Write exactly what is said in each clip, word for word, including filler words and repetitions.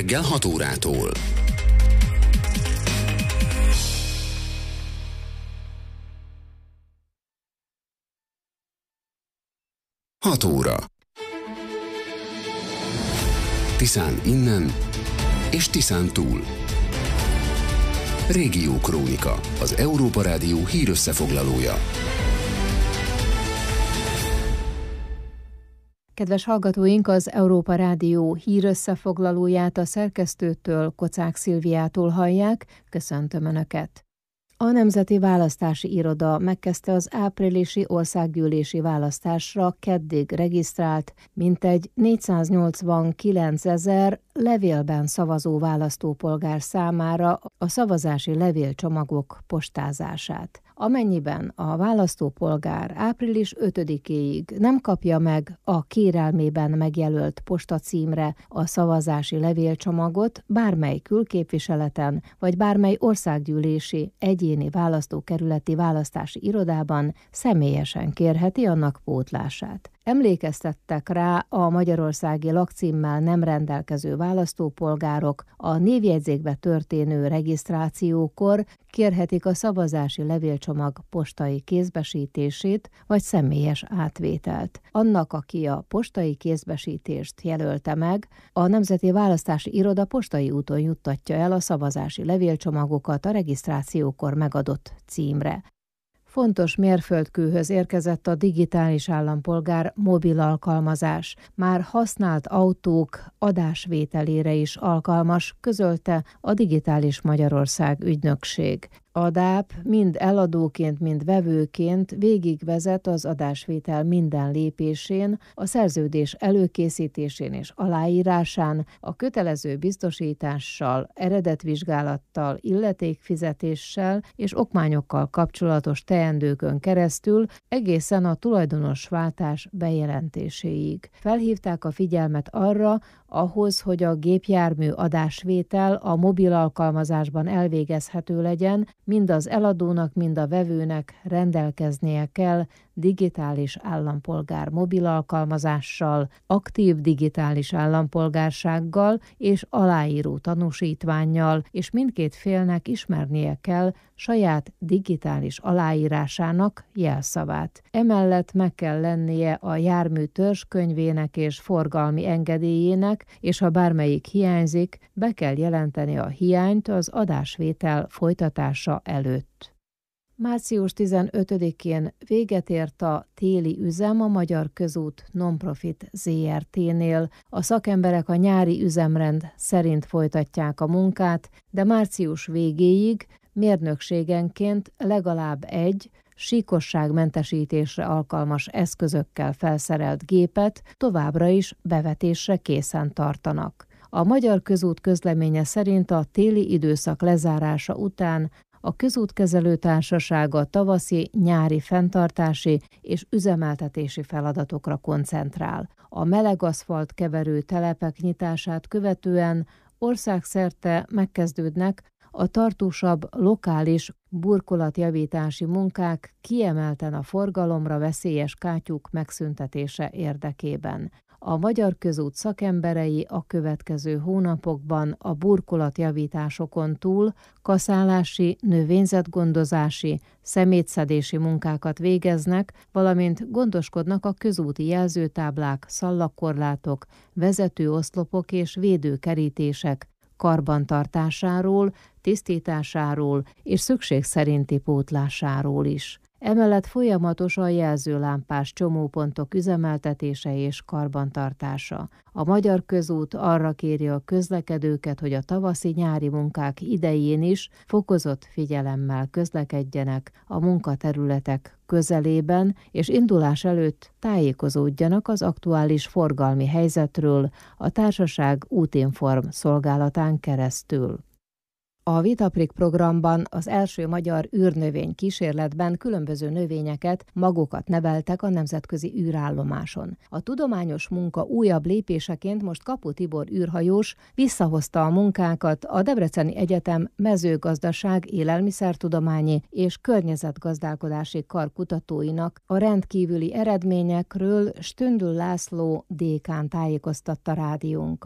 reggel hat órától. hat óra. Tiszán innen és Tiszán túl. Régiókrónika, az Európa Rádió hírösszefoglalója. Kedves hallgatóink, az Európa Rádió hírösszefoglalóját a szerkesztőtől, Kocák Szilviától hallják. Köszöntöm Önöket! A Nemzeti Választási Iroda megkezdte az áprilisi országgyűlési választásra keddig regisztrált mintegy négyszáznyolcvankilencezer levélben szavazó választópolgár számára a szavazási levélcsomagok postázását. Amennyiben a választópolgár április ötödikéig nem kapja meg a kérelmében megjelölt postacímre a szavazási levélcsomagot, bármely külképviseleten vagy bármely országgyűlési egyéni választókerületi választási irodában személyesen kérheti annak pótlását. Emlékeztettek rá a magyarországi lakcímmel nem rendelkező választópolgárok, a névjegyzékbe történő regisztrációkor kérhetik a szavazási levélcsomag postai kézbesítését vagy személyes átvételt. Annak, aki a postai kézbesítést jelölte meg, a Nemzeti Választási Iroda postai úton juttatja el a szavazási levélcsomagokat a regisztrációkor megadott címre. Fontos mérföldkőhöz érkezett a digitális állampolgár mobil alkalmazás. Már használt autók adásvételére is alkalmas, közölte a Digitális Magyarország ügynökség. A dáp mind eladóként, mind vevőként végigvezet az adásvétel minden lépésén, a szerződés előkészítésén és aláírásán, a kötelező biztosítással, eredetvizsgálattal, illetékfizetéssel és okmányokkal kapcsolatos teendőkön keresztül egészen a tulajdonosváltás bejelentéséig. Felhívták a figyelmet arra, ahhoz, hogy a gépjármű adásvétel a mobil alkalmazásban elvégezhető legyen, mind az eladónak, mind a vevőnek rendelkeznie kell digitális állampolgár mobil alkalmazással, aktív digitális állampolgársággal és aláíró tanúsítvánnyal, és mindkét félnek ismernie kell saját digitális aláírásának jelszavát. Emellett meg kell lennie a jármű törzskönyvének és forgalmi engedélyének, és ha bármelyik hiányzik, be kell jelenteni a hiányt az adásvétel folytatása előtt. március tizenötödikén véget ért a téli üzem a Magyar Közút Nonprofit zé er té-nél. A szakemberek a nyári üzemrend szerint folytatják a munkát, de március végéig mérnökségenként legalább egy síkosságmentesítésre alkalmas eszközökkel felszerelt gépet továbbra is bevetésre készen tartanak. A Magyar Közút közleménye szerint a téli időszak lezárása után a Közútkezelő Társasága tavaszi, nyári fenntartási és üzemeltetési feladatokra koncentrál. A meleg aszfalt keverő telepek nyitását követően országszerte megkezdődnek a tartósabb lokális burkolatjavítási munkák, kiemelten a forgalomra veszélyes kátyúk megszüntetése érdekében. A Magyar Közút szakemberei a következő hónapokban a burkolatjavításokon túl kaszálási, növényzetgondozási, szemétszedési munkákat végeznek, valamint gondoskodnak a közúti jelzőtáblák, szallagkorlátok, vezetőoszlopok és védőkerítések karbantartásáról, tisztításáról és szükség szerinti pótlásáról is. Emellett folyamatos a jelzőlámpás csomópontok üzemeltetése és karbantartása. A Magyar Közút arra kéri a közlekedőket, hogy a tavaszi-nyári munkák idején is fokozott figyelemmel közlekedjenek a munkaterületek közelében, és indulás előtt tájékozódjanak az aktuális forgalmi helyzetről a társaság útinform szolgálatán keresztül. A Vitaprik programban az első magyar űrnövény kísérletben különböző növényeket, magokat neveltek a nemzetközi űrállomáson. A tudományos munka újabb lépéseként most Kapu Tibor űrhajós visszahozta a munkákat a Debreceni Egyetem mezőgazdaság, élelmiszertudományi és környezetgazdálkodási kar kutatóinak. A rendkívüli eredményekről Stündl László dékán tájékoztatta rádiónkat.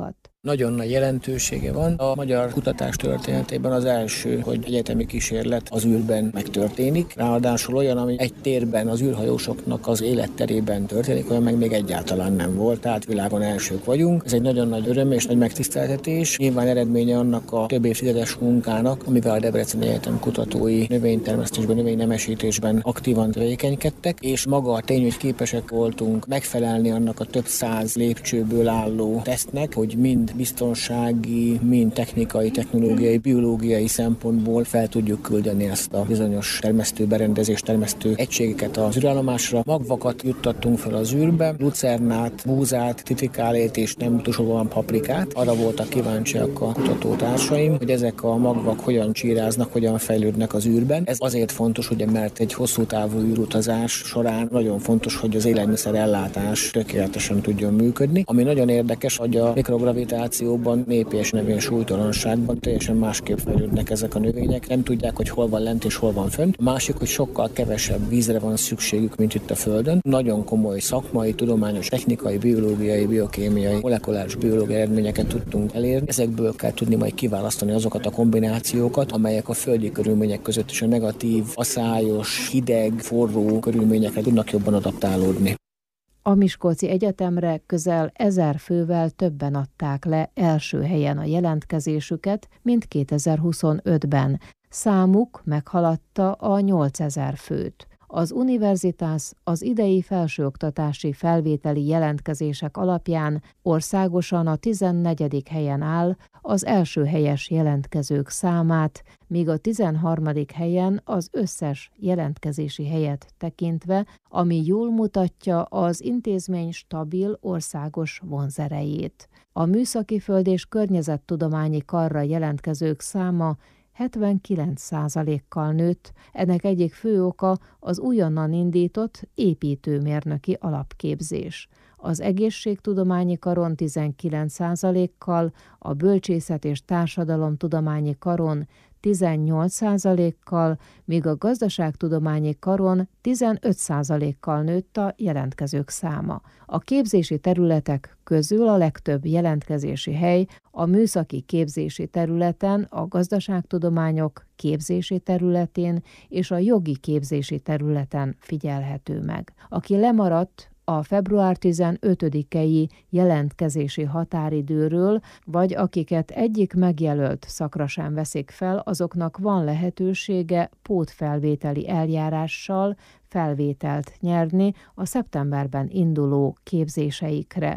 Nagyon nagy jelentősége van. A magyar kutatás történetében az első, hogy egyetemi kísérlet az űrben megtörténik. Ráadásul olyan, ami egy térben az űrhajósoknak az életterében történik, olyan meg még egyáltalán nem volt, tehát világon elsők vagyunk. Ez egy nagyon nagy öröm és nagy megtiszteltetés. Nyilván eredménye annak a több évtizedes munkának, amivel a Debreceni Egyetem kutatói növénytermesztésben, növénynemesítésben aktívan tevékenykedtek, és maga a tény, hogy képesek voltunk megfelelni annak a több száz lépcsőből álló tesztnek, hogy mind biztonsági, mind technikai, technológiai, biológiai szempontból fel tudjuk küldeni ezt a bizonyos termesztő berendezés, termesztő egységeket az űrállomásra. Magvakat juttattunk fel az űrbe, lucernát, búzát, titikálét és nem utolsóban paprikát. Arra voltak kíváncsiak a kutatótársaim, hogy ezek a magvak hogyan csíráznak, hogyan fejlődnek az űrben. Ez azért fontos, ugye, mert egy hosszú távú űrutazás során nagyon fontos, hogy az élelmiszer ellátás tökéletesen tudjon működni. Ami nagyon érdekes, hogy a mikrogravitációban, népi és növény súlytalanságban teljesen másképp fejlődnek ezek a növények. Nem tudják, hogy hol van lent és hol van fönt. A másik, hogy sokkal kevesebb vízre van szükségük, mint itt a Földön. Nagyon komoly szakmai, tudományos, technikai, biológiai, biokémiai, molekuláris biológiai eredményeket tudtunk elérni. Ezekből kell tudni majd kiválasztani azokat a kombinációkat, amelyek a földi körülmények között is a negatív, aszályos, hideg, forró körülményekre tudnak jobban adaptálódni. A Miskolci Egyetemre közel ezer fővel többen adták le első helyen a jelentkezésüket, mint kétezer-huszonötben. Számuk meghaladta a nyolcezer főt. Az univerzitás az idei felsőoktatási felvételi jelentkezések alapján országosan a tizennegyedik helyen áll az első helyes jelentkezők számát, míg a tizenharmadik helyen az összes jelentkezési helyet tekintve, ami jól mutatja az intézmény stabil országos vonzerejét. A Műszaki Föld- és Környezettudományi Karra jelentkezők száma hetvenkilenc százalékkal nőtt, ennek egyik fő oka az újonnan indított építőmérnöki alapképzés. Az Egészségtudományi Karon tizenkilenc százalékkal, a Bölcsészet- és Társadalomtudományi Karon tizennyolc százalékkal, míg a Gazdaságtudományi Karon tizenöt százalékkal nőtt a jelentkezők száma. A képzési területek közül a legtöbb jelentkezési hely a műszaki képzési területen, a gazdaságtudományok képzési területén és a jogi képzési területen figyelhető meg. Aki lemaradt a február tizenötödikei jelentkezési határidőről, vagy akiket egyik megjelölt szakra sem veszik fel, azoknak van lehetősége pótfelvételi eljárással felvételt nyerni a szeptemberben induló képzéseikre.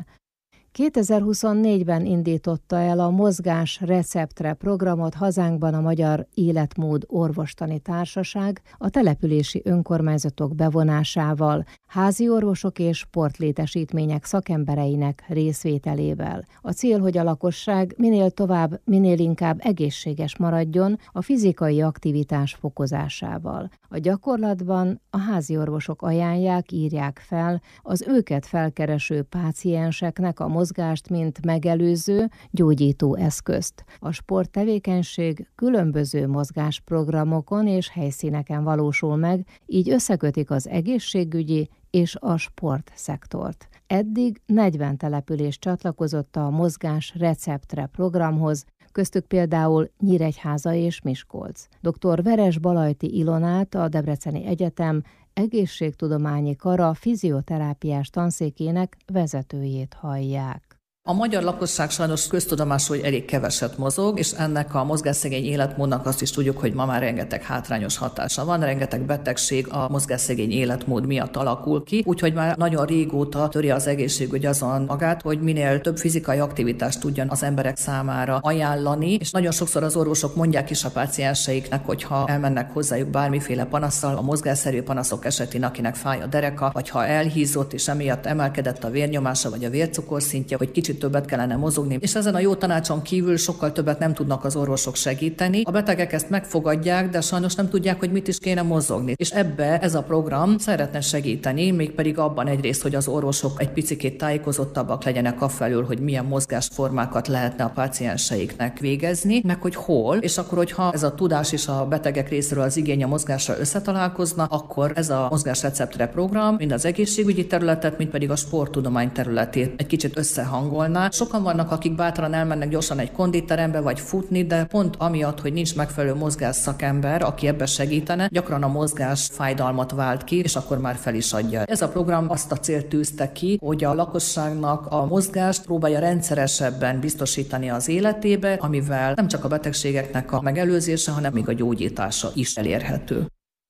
kétezer-huszonnégyben indította el a Mozgás Receptre programot hazánkban a Magyar Életmód Orvostani Társaság a települési önkormányzatok bevonásával, házi orvosok és sportlétesítmények szakembereinek részvételével. A cél, hogy a lakosság minél tovább, minél inkább egészséges maradjon a fizikai aktivitás fokozásával. A gyakorlatban a házi orvosok ajánlják, írják fel az őket felkereső pácienseknek a mozgást, mint megelőző, gyógyító eszközt. A sporttevékenység különböző mozgásprogramokon és helyszíneken valósul meg, így összekötik az egészségügyi és a sportszektort. Eddig negyven település csatlakozott a Mozgás Receptre programhoz, köztük például Nyíregyháza és Miskolc. dr. Veres Balajti Ilonát, a Debreceni Egyetem Egészségtudományi Kara fizioterápiás tanszékének vezetőjét hallják. A magyar lakosság sajnos köztudomású, hogy elég keveset mozog, és ennek a mozgásszegény életmódnak azt is tudjuk, hogy ma már rengeteg hátrányos hatása van, rengeteg betegség a mozgásszegény életmód miatt alakul ki, úgyhogy már nagyon régóta töri az egészségügy azon magát, hogy minél több fizikai aktivitást tudjon az emberek számára ajánlani, és nagyon sokszor az orvosok mondják is a pácienseiknek, hogyha elmennek hozzájuk bármiféle panasszal, a mozgásszerű panaszok esetén, akinek fáj a dereka, vagy ha elhízott és emiatt emelkedett a vérnyomása vagy a vércukorszintje, hogy kicsit többet kellene mozogni, és ezen a jó tanácson kívül sokkal többet nem tudnak az orvosok segíteni. A betegek ezt megfogadják, de sajnos nem tudják, hogy mit is kéne mozogni. És ebbe ez a program szeretne segíteni, mégpedig abban egyrészt, hogy az orvosok egy picikét tájékozottabbak legyenek afelől, hogy milyen mozgásformákat lehetne a pácienseiknek végezni, meg hogy hol, és akkor, hogyha ez a tudás és a betegek részéről az igény a mozgásra összetalálkozna, akkor ez a Mozgásreceptre program mind az egészségügyi területet, mind pedig a sporttudomány területét egy kicsit összehangol, volna. Sokan vannak, akik bátran elmennek gyorsan egy konditerembe vagy futni, de pont amiatt, hogy nincs megfelelő mozgás szakember, aki ebbe segítene, gyakran a mozgás fájdalmat vált ki, és akkor már fel is adja. Ez a program azt a célt tűzte ki, hogy a lakosságnak a mozgást próbálja rendszeresebben biztosítani az életébe, amivel nem csak a betegségeknek a megelőzése, hanem még a gyógyítása is elérhető.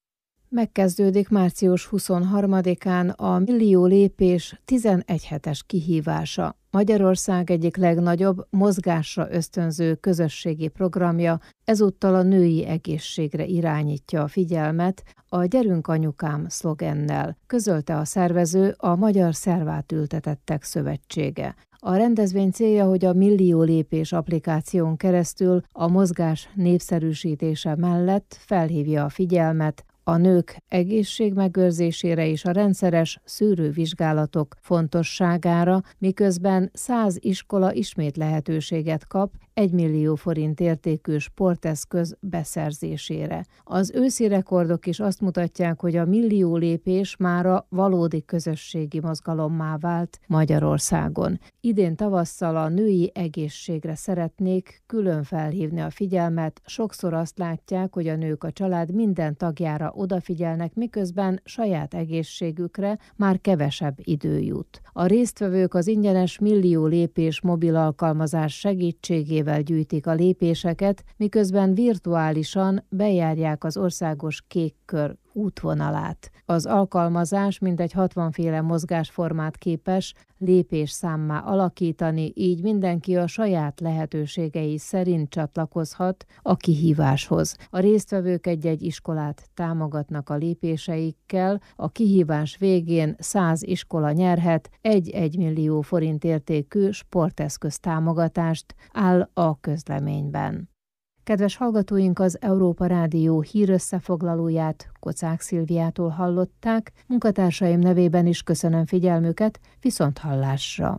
Megkezdődik március huszonharmadikán a Millió lépés tizenegy hetes kihívása. Magyarország egyik legnagyobb mozgásra ösztönző közösségi programja, ezúttal a női egészségre irányítja a figyelmet a Gyerünk anyukám szlogennel, közölte a szervező, a Magyar Szervátültetettek Szövetsége. A rendezvény célja, hogy a Millió lépés applikáción keresztül a mozgás népszerűsítése mellett felhívja a figyelmet a nők egészségmegőrzésére és a rendszeres szűrővizsgálatok fontosságára, miközben száz iskola ismét lehetőséget kap egy millió forint értékű sporteszköz beszerzésére. Az őszi rekordok is azt mutatják, hogy a millió lépés mára valódi közösségi mozgalommá vált Magyarországon. Idén tavasszal a női egészségre szeretnék külön felhívni a figyelmet. Sokszor azt látják, hogy a nők a család minden tagjára odafigyelnek, miközben saját egészségükre már kevesebb idő jut. A résztvevők az ingyenes Millió lépés mobil alkalmazás segítségével gyűjtik a lépéseket, miközben virtuálisan bejárják az országos Kék Kör útvonalát. Az alkalmazás mintegy hatvanféle mozgásformát képes lépésszámmá alakítani, így mindenki a saját lehetőségei szerint csatlakozhat a kihíváshoz. A résztvevők egy-egy iskolát támogatnak a lépéseikkel, a kihívás végén száz iskola nyerhet egy-egy millió forint értékű sporteszköz támogatást, áll a közleményben. Kedves hallgatóink, az Európa Rádió hírösszefoglalóját Kocák Szilviától hallották, munkatársaim nevében is köszönöm figyelmüket, viszont hallásra.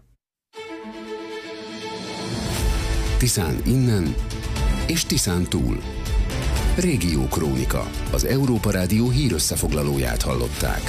Tiszán innen és Tiszán túl. Régiókrónika, az Európa Rádió hírösszefoglalóját hallották.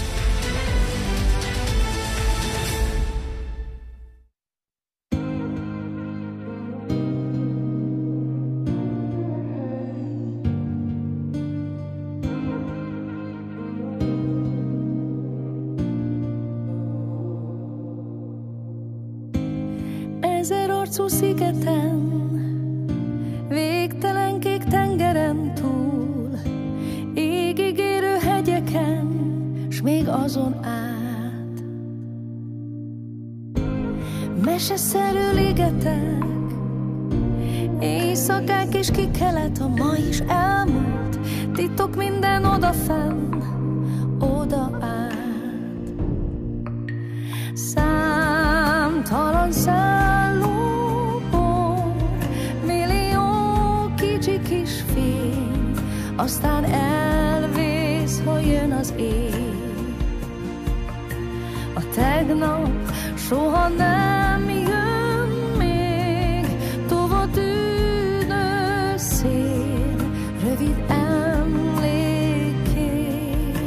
Ezerarcú szigeten, végtelen kék tengeren túl, égig érő hegyeken, s még azon át. Meseszerű ligetek, éjszakák és kikelet, a ma is elmúlt, titok minden odafenn, oda át. Számtalan szálló kis fény, aztán elvész, ha jön az éj. A tegnap soha nem jön még, tova tűnő szél, rövid emlékkép.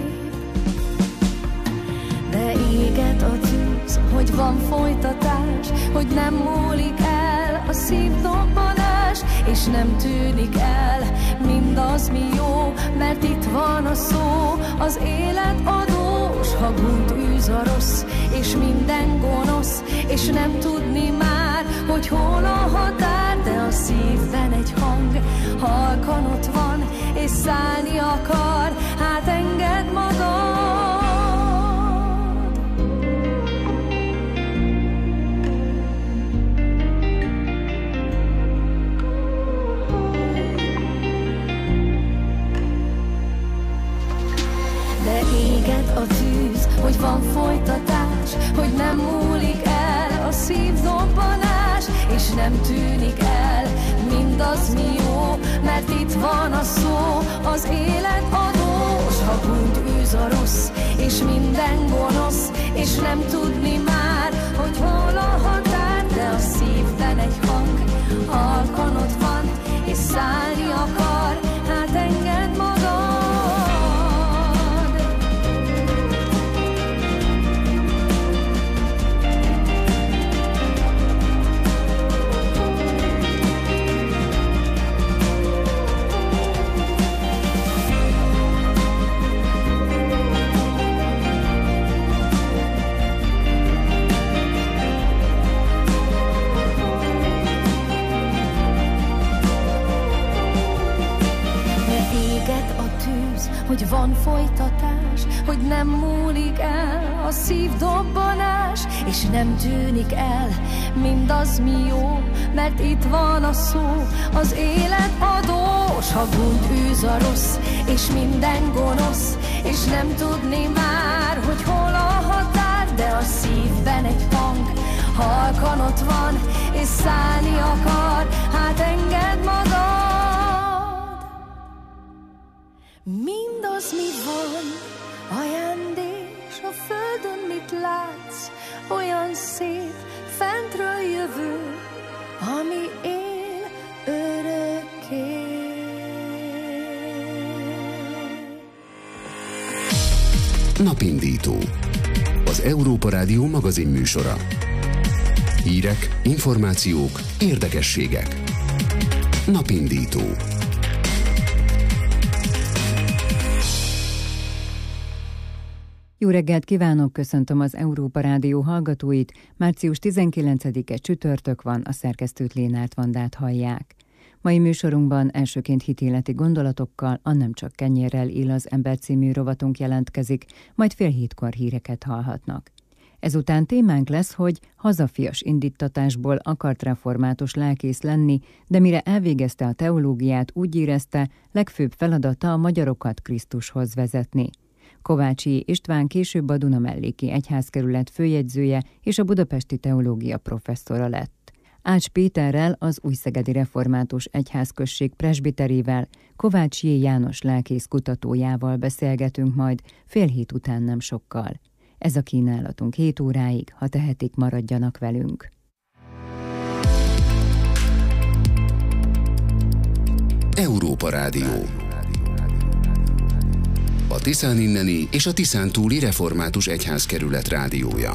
De éget a tűz, hogy van folytatás, hogy nem múlik el a szívdobbanás, és nem tűnik el mindaz, mi jó, mert itt van a szó, az élet adós, ha gúnyt űz a rossz, és minden gonosz, és nem tudni már, hogy hol a határ, de a szívben egy hang, halkan ott van, és szállni akar, hát engedd magad. A tűz, hogy van folytatás, hogy nem múlik el a szívdobbanás, és nem tűnik el mindaz, mi jó, mert itt van a szó, az élet adós, ha gúnyt űz a rossz, és minden gonosz, és nem tudni már, hogy hol a határ, de a szívben egy hang, halkan ott van, és szállni akar, hát engedd magad. hogy van folytatás, hogy nem múlik el a szívdobbanás, és nem tűnik el mindaz, mi jó, mert itt van a szó, az élet adós. Ha gúnyt űz a rossz, és minden gonosz, és nem tudni már, hogy hol a határ, de a szívben egy hang halkan ott van, és szállni akar, hát engedd magad. Mindaz, mi van, ajándék, s a földön mit látsz, olyan szép, fentről jövő, ami él örökké. Napindító. Az Európa Rádió magazin műsora. Hírek, információk, érdekességek. Napindító. Jó reggelt kívánok, köszöntöm az Európa Rádió hallgatóit. március tizenkilencedike csütörtök van, a szerkesztőt Lénárt Vandát hallják. Mai műsorunkban elsőként hitéleti gondolatokkal, a Nem csak kenyérrel él az ember című rovatunk jelentkezik, majd fél hétkor híreket hallhatnak. Ezután témánk lesz, hogy hazafias indíttatásból akart református lelkész lenni, de mire elvégezte a teológiát, úgy érezte, legfőbb feladata a magyarokat Krisztushoz vezetni. Kovácsi István később a Dunamelléki Egyházkerület főjegyzője és a budapesti teológia professzora lett. Ács Péterrel, az Újszegedi Református Egyházközség presbiterével, Kovács J. János lelkész kutatójával beszélgetünk majd fél hét után nem sokkal. Ez a kínálatunk hét óráig, ha tehetik, maradjanak velünk. Európa Rádió. A Tiszán inneni és a Tiszán túli Református Egyházkerület rádiója.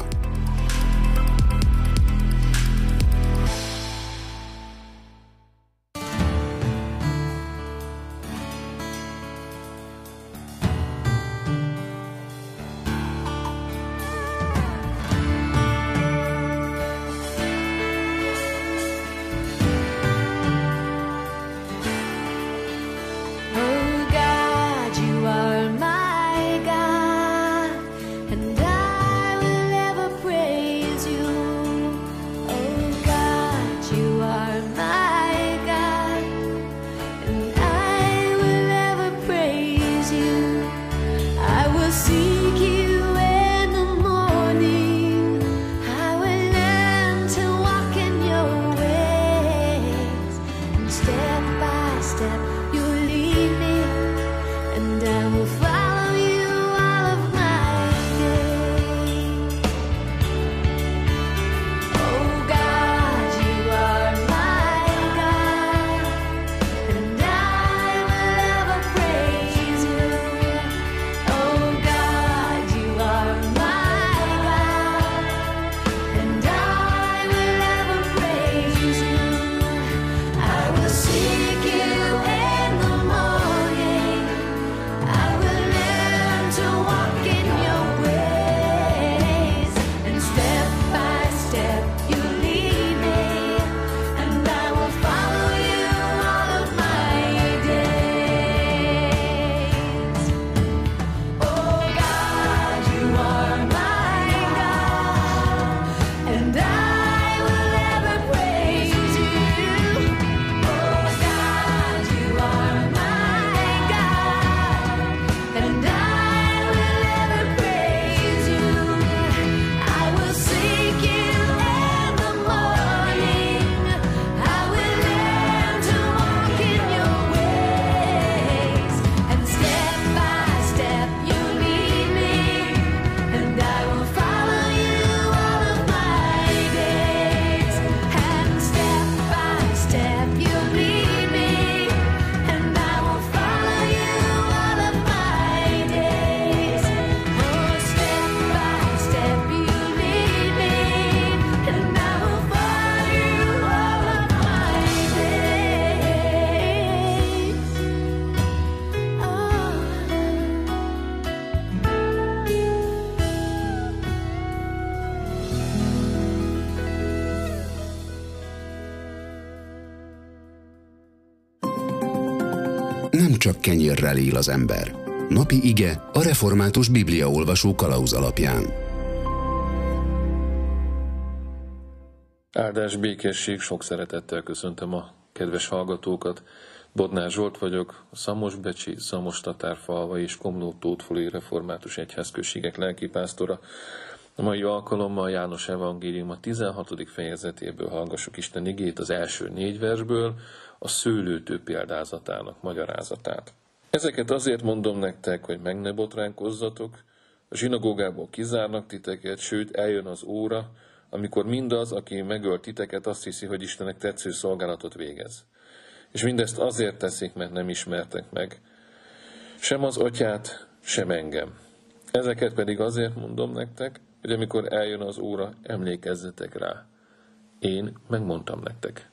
Nem csak kenyérrel él az ember. Napi ige a református bibliaolvasó kalauz alapján. Áldás, békesség, sok szeretettel köszöntöm a kedves hallgatókat. Bodnár Zsolt vagyok, a Szamosbecsi, Szamos-Tatárfalva és Komló-Tótfoli református egyházközségek lelkipásztora. A mai alkalommal János evangélium a tizenhatodik fejezetéből hallgassuk Isten igét, az első négy versből, a szőlőtő példázatának magyarázatát. Ezeket azért mondom nektek, hogy meg ne botránkozzatok, a zsinagógából kizárnak titeket, sőt eljön az óra, amikor mindaz, aki megöl titeket, azt hiszi, hogy Istennek tetsző szolgálatot végez. És mindezt azért teszik, mert nem ismertek meg sem az atyát, sem engem. Ezeket pedig azért mondom nektek, hogy amikor eljön az óra, emlékezzetek rá. Én megmondtam nektek.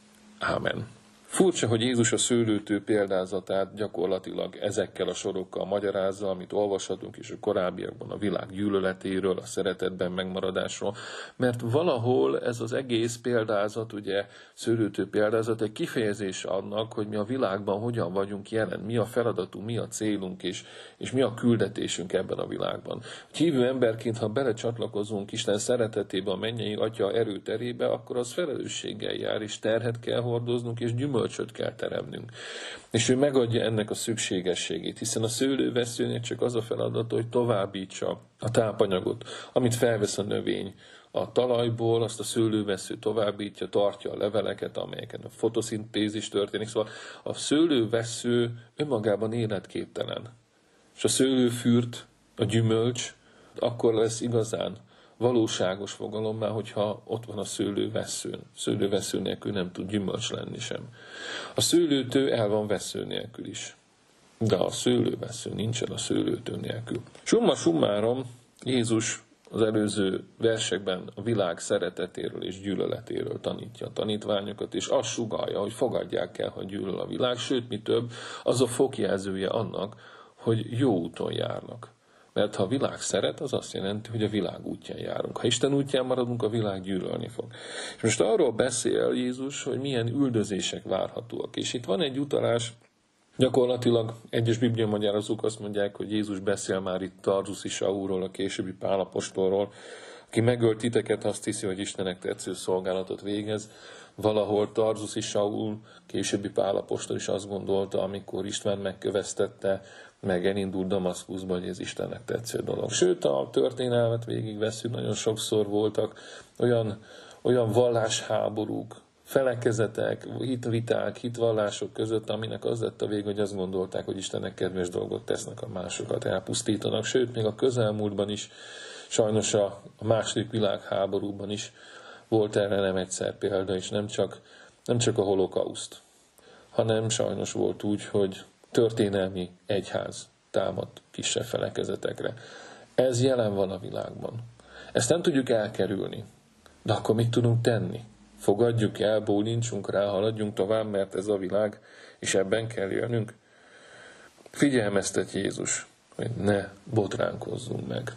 Ámen. Furcsa, hogy Jézus a szőlőtő példázatát gyakorlatilag ezekkel a sorokkal magyarázza, amit olvashatunk is a korábbiakban a világ gyűlöletéről, a szeretetben megmaradásról, mert valahol ez az egész példázat, ugye szőlőtő példázat egy kifejezés annak, hogy mi a világban hogyan vagyunk jelen, mi a feladatunk, mi a célunk, és, és mi a küldetésünk ebben a világban. Hívő emberként, ha belecsatlakozunk Isten szeretetébe, a mennyei Atya erőterébe, akkor az felelősséggel jár, és terhet kell hordoznunk, és gyümölcsöt kell teremnünk. És ő megadja ennek a szükségességét, hiszen a szőlőveszőnek csak az a feladata, hogy továbbítsa a tápanyagot, amit felvesz a növény a talajból, azt a szőlővesző továbbítja, tartja a leveleket, amelyeken a fotoszintézis történik. Szóval a szőlővesző önmagában életképtelen. És a szőlőfürt, a gyümölcs, akkor lesz igazán valóságos fogalommá, hogyha ott van a szőlővesző. Szőlővesző nélkül nem tud gyümölcs lenni sem. A szőlőtő el van vesző nélkül is. De a szőlővesző nincsen a szőlőtő nélkül. Summa summarum, Jézus az előző versekben a világ szeretetéről és gyűlöletéről tanítja a tanítványokat, és azt sugallja, hogy fogadják el, hogy gyűlöl a világ, sőt, mi több, az a fokjelzője annak, hogy jó úton járnak. Mert ha a világ szeret, az azt jelenti, hogy a világ útján járunk. Ha Isten útján maradunk, a világ gyűlölni fog. És most arról beszél Jézus, hogy milyen üldözések várhatóak. És itt van egy utalás, gyakorlatilag egyes bibliamagyarázók azt mondják, hogy Jézus beszél már itt Tarzuszi Saulról, a későbbi Pál apostolról, aki megölt titeket, azt hiszi, hogy Istennek tetsző szolgálatot végez. Valahol Tarzuszi Saul, későbbi Pál apostol is azt gondolta, amikor István megköveztette, meg elindult Damaszkuszba, hogy ez Istennek tetsző dolog. Sőt, a történelmet végigvesszük, nagyon sokszor voltak olyan, olyan vallásháborúk, felekezetek, hitviták, hitvallások között, aminek az lett a vég, hogy azt gondolták, hogy Istennek kedves dolgot tesznek, a másokat elpusztítanak. Sőt, még a közelmúltban is, sajnos a második világháborúban is volt erre nem egyszer példa, és nem csak, nem csak a holokauszt, hanem sajnos volt úgy, hogy történelmi egyház támadt kisebb felekezetekre. Ez jelen van a világban. Ezt nem tudjuk elkerülni. De akkor mit tudunk tenni? Fogadjuk el, bólincsunk rá, haladjunk tovább, mert ez a világ, és ebben kell élnünk. Figyelmeztet Jézus, hogy ne botránkozzunk meg.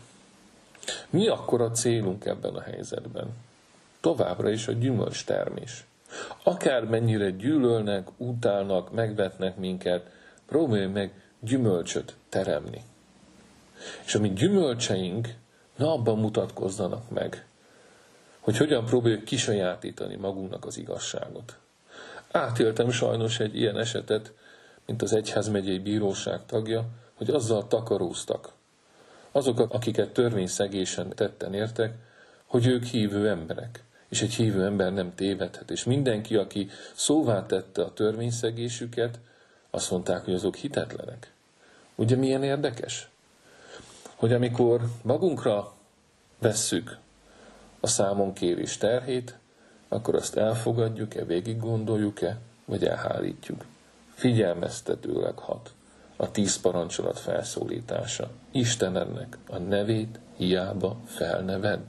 Mi akkor a célunk ebben a helyzetben? Továbbra is a gyümölcs termés. Akármennyire gyűlölnek, utálnak, megvetnek minket, próbálj meg gyümölcsöt teremni. És a mi gyümölcseink ne abban mutatkozzanak meg, hogy hogyan próbáljuk kisajátítani magunknak az igazságot. Átéltem sajnos egy ilyen esetet, mint az egyházmegyei bíróság tagja, hogy azzal takaróztak. Azok, akiket törvényszegésen tetten értek, hogy ők hívő emberek. És egy hívő ember nem tévedhet. És mindenki, aki szóvá tette a törvényszegésüket, azt mondták, hogy azok hitetlenek. Ugye milyen érdekes? Hogy amikor magunkra vesszük a számonkérés terhét, akkor azt elfogadjuk-e, végig gondoljuk-e, vagy elhárítjuk. Figyelmeztetőleg hat a tíz parancsolat felszólítása. Istenednek a nevét hiába felneved.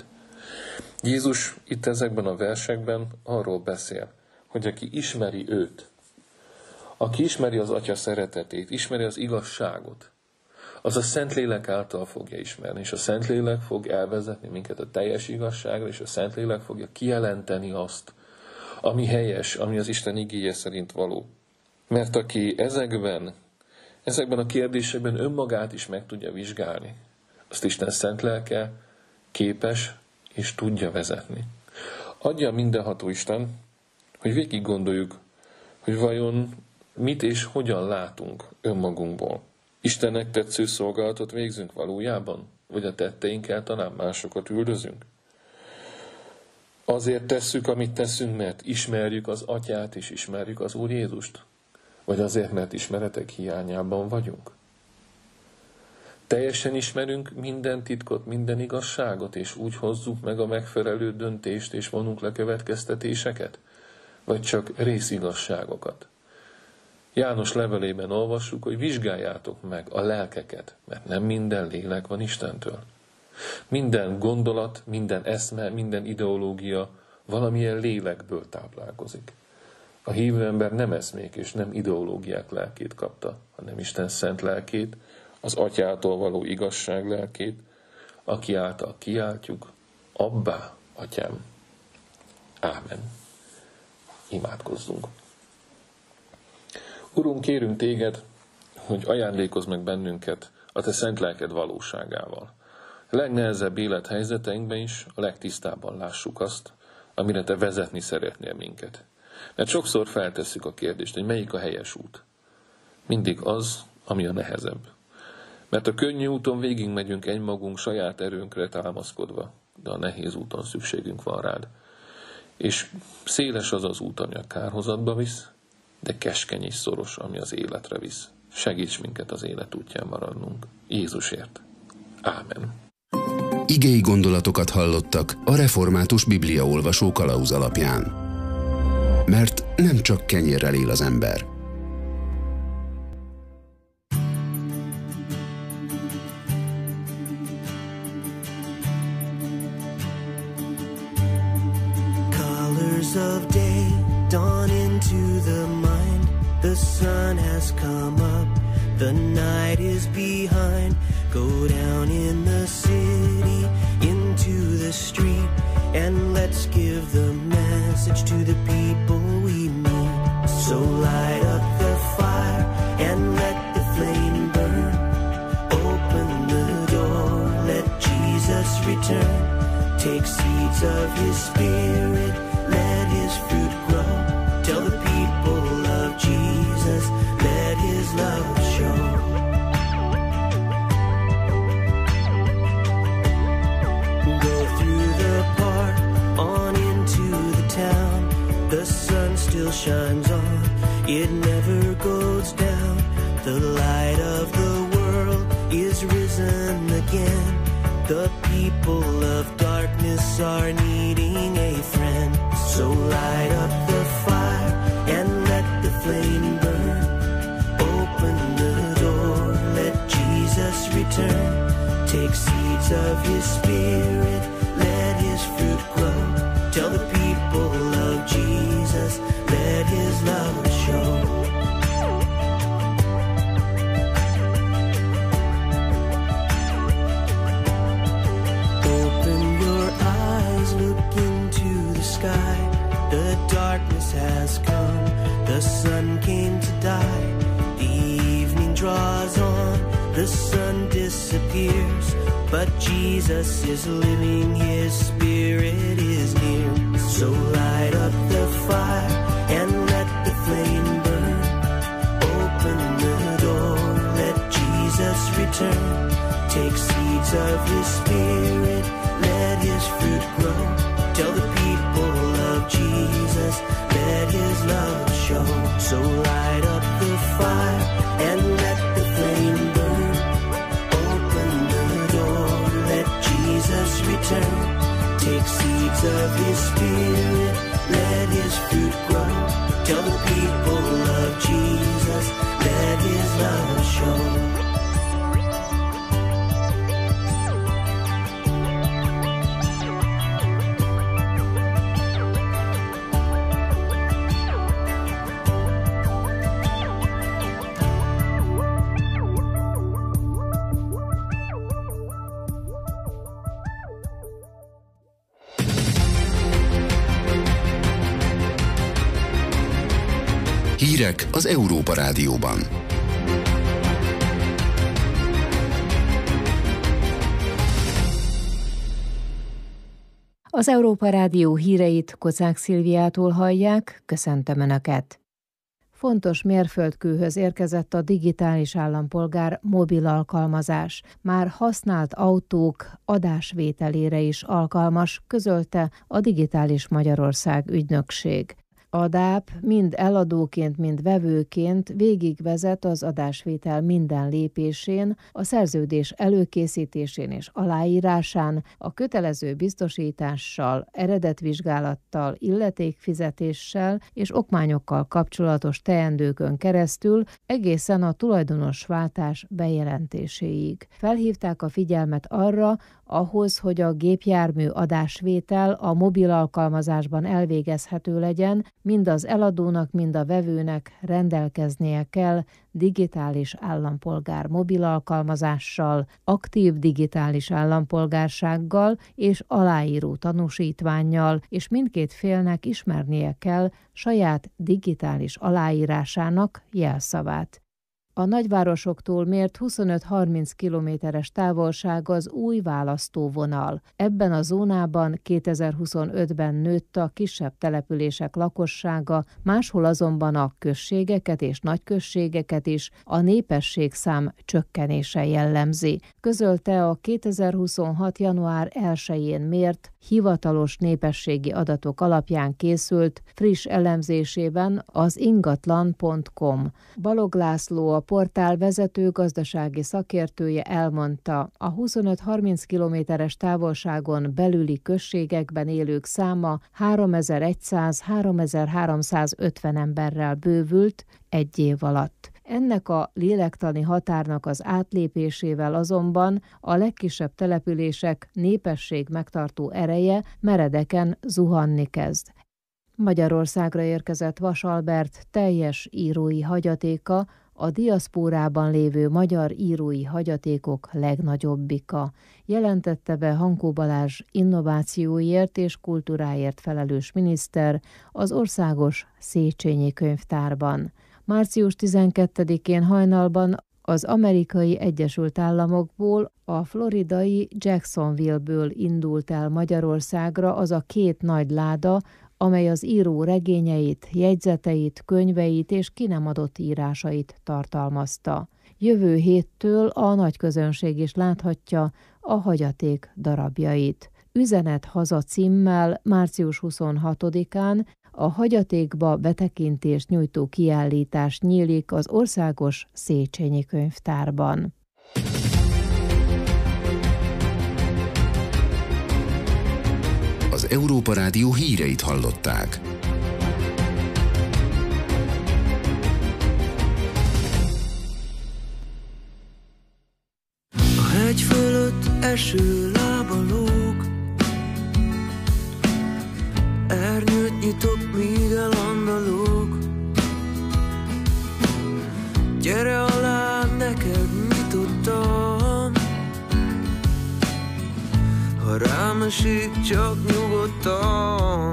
Jézus itt ezekben a versekben arról beszél, hogy aki ismeri őt, aki ismeri az Atya szeretetét, ismeri az igazságot, az a Szentlélek által fogja ismerni, és a Szentlélek fog elvezetni minket a teljes igazságra, és a Szentlélek fogja kijelenteni azt, ami helyes, ami az Isten igéje szerint való. Mert aki ezekben, ezekben a kérdésekben önmagát is meg tudja vizsgálni. Azt Isten szent lelke képes és tudja vezetni. Adja mindenható Isten, hogy végig gondoljuk, hogy vajon mit és hogyan látunk önmagunkból. Istennek tetsző szolgálatot végzünk valójában? Vagy a tetteinkkel talán másokat üldözünk? Azért tesszük, amit teszünk, mert ismerjük az Atyát és ismerjük az Úr Jézust? Vagy azért, mert ismeretek hiányában vagyunk? Teljesen ismerünk minden titkot, minden igazságot, és úgy hozzuk meg a megfelelő döntést, és vonunk le következtetéseket? Vagy csak részigazságokat? János levelében olvassuk, hogy vizsgáljátok meg a lelkeket, mert nem minden lélek van Istentől. Minden gondolat, minden eszme, minden ideológia valamilyen lélekből táplálkozik. A hívő ember nem eszmék és nem ideológiák lelkét kapta, hanem Isten szent lelkét, az Atyától való igazság lelkét, aki által kiáltjuk, Abbá, Atyám. Ámen. Imádkozzunk. Urunk, kérünk téged, hogy ajándékozz meg bennünket a te szent lelked valóságával. A legnehezebb élethelyzeteinkben is a legtisztábban lássuk azt, amire te vezetni szeretnél minket. Mert sokszor feltesszük a kérdést, hogy melyik a helyes út. Mindig az, ami a nehezebb. Mert a könnyű úton végigmegyünk egymagunk saját erőnkre támaszkodva, de a nehéz úton szükségünk van rád. És széles az az út, ami a kárhozatba visz, de keskeny és szoros, ami az életre visz. Segíts minket az élet útján maradnunk. Jézusért. Ámen. Igei gondolatokat hallottak a Református Bibliaolvasó kalauz alapján. Mert nem csak kenyérrel él az ember. Colors of day dawn into the mind. The sun has come up, the night is behind. Go down in the city, into the street, and let's give the message to the people we meet. So light up the fire and let the flame burn. Open the door, let Jesus return. Take seeds of his spirit, let his fruit grow. Tell the people of Jesus, let his love show. The sun still shines on, it never goes down. The light of the world is risen again. The people of darkness are needing a friend. So light up the fire and let the flame burn. Open the door, let Jesus return. Take seeds of his spirit, let his fruit grow. Tell the people of Jesus, let his love show. Open your eyes, look into the sky. The darkness has come, the sun came to die. The evening draws on, the sun disappears. But Jesus is living, his spirit is near. So light up the fire and let the flame burn. Open the door, let Jesus return. Take seeds of his spirit, let his fruit grow. Tell the people of Jesus, let his love show. So light up the fire and let the flame burn. Open the door, let Jesus return. Take seeds of his spirit, let his fruit grow. Tell the people of Jesus, let his love show. Hírek az Európa Rádióban. Az Európa Rádió híreit Kocák Szilviától hallják, köszöntöm Önöket! Fontos mérföldkőhöz érkezett a digitális állampolgár mobil alkalmazás. Már használt autók adásvételére is alkalmas, közölte a Digitális Magyarország ügynökség. A dáp mind eladóként, mind vevőként végigvezet az adásvétel minden lépésén, a szerződés előkészítésén és aláírásán, a kötelező biztosítással, eredetvizsgálattal, illetékfizetéssel és okmányokkal kapcsolatos teendőkön keresztül egészen a tulajdonosváltás bejelentéséig. Felhívták a figyelmet arra, ahhoz, hogy a gépjármű adásvétel a mobil alkalmazásban elvégezhető legyen, mind az eladónak, mind a vevőnek rendelkeznie kell digitális állampolgár mobil alkalmazással, aktív digitális állampolgársággal és aláíró tanúsítvánnyal, és mindkét félnek ismernie kell saját digitális aláírásának jelszavát. A nagyvárosoktól mért huszonöt-harminc kilométeres távolság az új választóvonal. Ebben a zónában kétezer-huszonötben nőtt a kisebb települések lakossága, máshol azonban a községeket és nagyközségeket is a népességszám csökkenése jellemzi. Közölte a kétezer-huszonhat. január elsején mért, hivatalos népességi adatok alapján készült friss elemzésében az ingatlan pont com. Balog László, a portál vezető gazdasági szakértője elmondta, a huszonöt-harminc kilométeres távolságon belüli községekben élők száma háromezer-száz-háromezer-háromszázötven emberrel bővült egy év alatt. Ennek a lélektani határnak az átlépésével azonban a legkisebb települések népesség megtartó ereje meredeken zuhanni kezd. Magyarországra érkezett Vas Albert teljes írói hagyatéka a diaszpórában lévő magyar írói hagyatékok legnagyobbika, jelentette be Hankó Balázs innovációért és kultúráért felelős miniszter az Országos Széchenyi Könyvtárban. március tizenkettedikén hajnalban az Amerikai Egyesült Államokból, a floridai Jacksonville-ből indult el Magyarországra az a két nagy láda, amely az író regényeit, jegyzeteit, könyveit és ki nem adott írásait tartalmazta. Jövő héttől a nagyközönség is láthatja a hagyaték darabjait. Üzenet haza címmel március huszonhatodikán a hagyatékba betekintést nyújtó kiállítás nyílik az Országos Széchenyi Könyvtárban. Az Európa Rádió híreit hallották. A hegy fölött eső lábalók, ernyőt nyitok, míg elandalok. Gyere alá, neked nyitottam, ha rám esik, csak nyugodtan.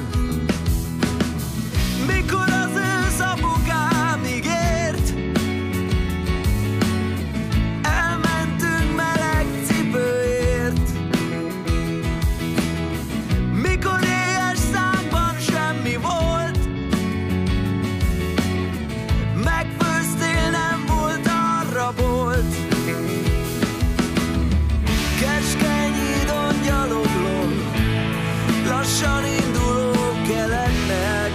Mikor az ősz apukám ígért, elmentünk meleg cipőért. Mikor éhes számban semmi volt, megfőztél, nem volt, arra volt. Keskeny hídon gyaloglom, lassan indulok keletnek.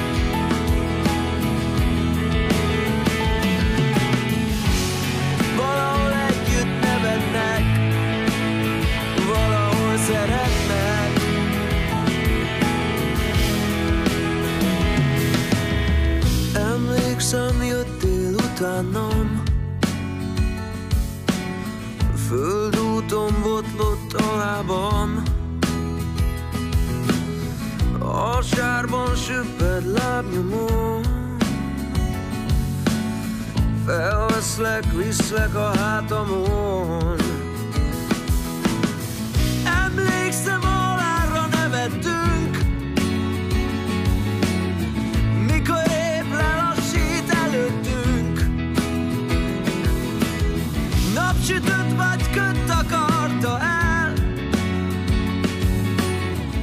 Valahol együtt nevetnek, valahol szeretnek. Emlékszem, jöttél utánam, földúton botlott a lábam, a sárban süpped lábnyomon. Felveszlek, viszlek a hátamon. Emlékszem, halálra nevettünk, mikor épp lelassít előttünk. Napsütött vagy köt takarta el,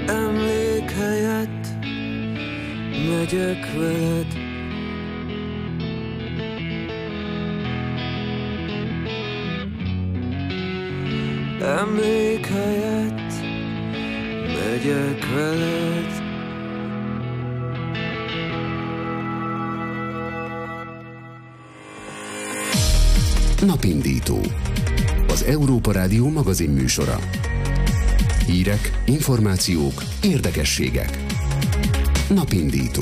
emlék helyett megyek veled. Emlék helyett megyek veled. Napindító. Az Európa Rádió magazin műsora. Hírek, információk, érdekességek. Napindító.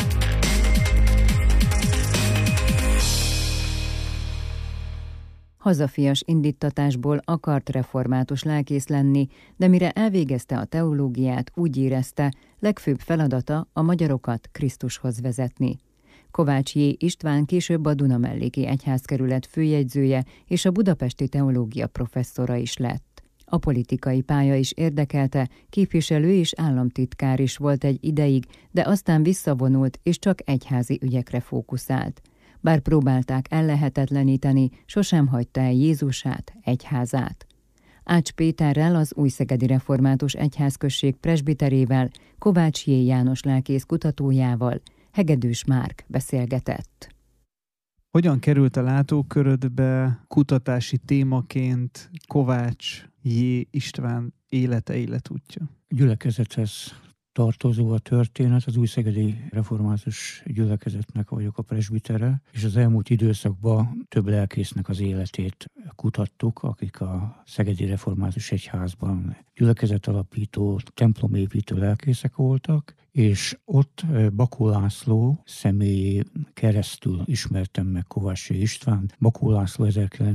Hazafias indíttatásból akart református lelkész lenni, de mire elvégezte a teológiát, úgy érezte, legfőbb feladata a magyarokat Krisztushoz vezetni. Kovács J. István később a Dunamelléki Egyházkerület főjegyzője és a budapesti teológia professzora is lett. A politikai pálya is érdekelte, képviselő és államtitkár is volt egy ideig, de aztán visszavonult és csak egyházi ügyekre fókuszált. Bár próbálták ellehetetleníteni, sosem hagyta el Jézusát, egyházát. Ács Péterrel, az Újszegedi Református Egyházközség presbiterével, Kovács J. János lelkész kutatójával Hegedűs Márk beszélgetett. Hogyan került a látókörödbe kutatási témaként Kovács J. István élete, életútja? Gyülekezethez tartozó a történet, az Újszegedi Református Gyülekezetnek vagyok a presbitere, és az elmúlt időszakban több lelkésznek az életét kutattuk, akik a Szegedi Református Egyházban gyülekezetalapító, templomépítő lelkészek voltak, és ott Bakó László személyén keresztül ismertem meg Kovács J. Istvánt. Bakó László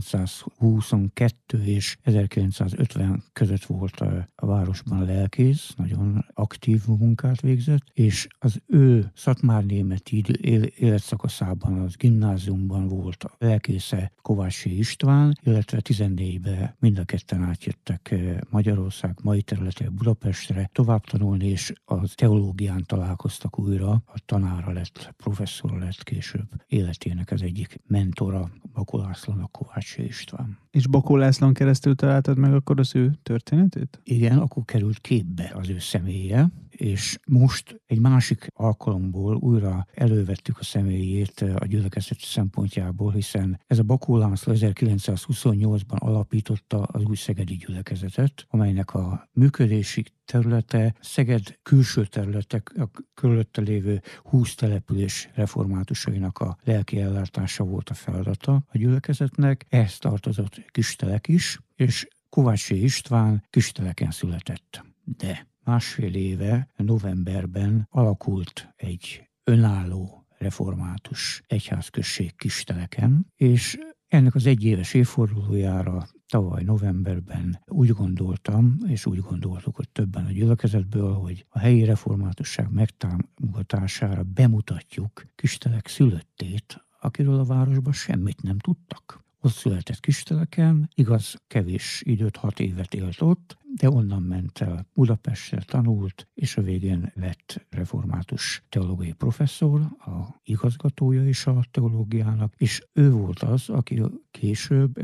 ezerkilencszázhuszonkettő és ezerkilencszázötven között volt a városban lelkész, nagyon aktív munkát végzett, és az ő szatmárnémeti életszakaszában az gimnáziumban volt a lelkésze Kovács J. István, illetve tizennégyben mind a ketten átjöttek Magyarország mai területére, Budapestre tovább tanulni, és az teológián találkoztak újra. A tanára lett, professzora lett később életének az egyik mentora Bakó Lászlónak Kovács J. István. És Bakó Lászlón keresztül találtad meg akkor az ő történetét? Igen, akkor került képbe az ő személye, és most egy másik alkalomból újra elővettük a személyét a gyülekezet szempontjából, hiszen ez a Bakó László ezerkilencszázhuszonnyolcban alapította az Újszegedi Gyülekezetet, amelynek a működési területe Szeged külső területek, a körülötte lévő húsz település reformátusainak a lelki ellátása volt a feladata a gyülekezetnek. Ehhez tartozott Kistelek is, és Kovács J. István Kisteleken született. De másfél éve, novemberben alakult egy önálló református egyházközség Kisteleken, és ennek az egyéves évfordulójára tavaly novemberben úgy gondoltam, és úgy gondoltuk, hogy többen a gyülekezetből, hogy a helyi reformátusság megtámogatására bemutatjuk Kistelek szülöttét, akiről a városban semmit nem tudtak. Ott született Kisteleken, igaz, kevés időt, hat évet élt ott, de onnan ment el Budapestre, tanult, és a végén lett református teológiai professzor, a igazgatója is a teológiának, és ő volt az, aki később,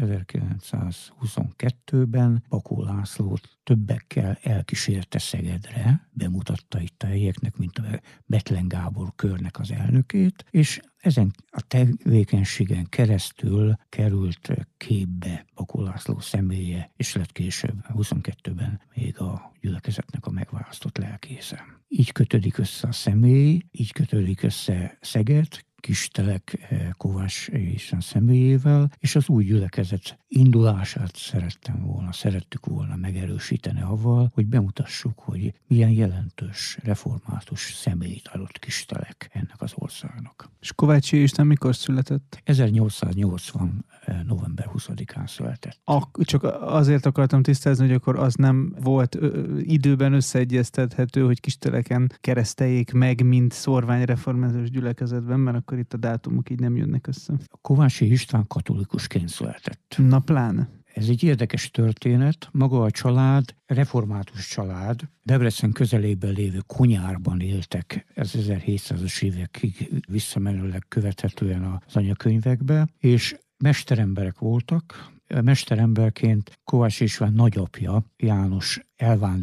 ezerkilencszázhuszonkettőben Bakó Lászlót többekkel elkísérte Szegedre, bemutatta itt a helyieknek, mint a Bethlen Gábor körnek az elnökét, és ezen a tevékenységen keresztül került képbe Bakó László személye, és lett később huszonkettőben még a gyülekezetnek a megválasztott lelkésze. Így kötődik össze a személy, így kötődik össze Szeged, Kistelek Kovács István személyével, és az új gyülekezet indulását szerettem volna, szerettük volna megerősíteni avval, hogy bemutassuk, hogy milyen jelentős református személyt adott Kistelek ennek az országnak. És Kovács J. István mikor született? ezernyolcszáznyolcvan. november huszadikán született. A, csak azért akartam tisztázni, hogy akkor az nem volt ö, időben összeegyeztethető, hogy Kisteleken kereszteljék meg, mint szorványreformátus gyülekezetben, mert akkor itt a dátumok így nem jönnek össze. Kovács J. István katolikusként született. Na pláne. Ez egy érdekes történet. Maga a család, református család, Debrecen közelében lévő Konyárban éltek, ez ezerhétszázas évekig visszamenőleg követhetően az anyakönyvekbe, és mesteremberek voltak. Mesteremberként Kovács István nagyapja János elvándorolt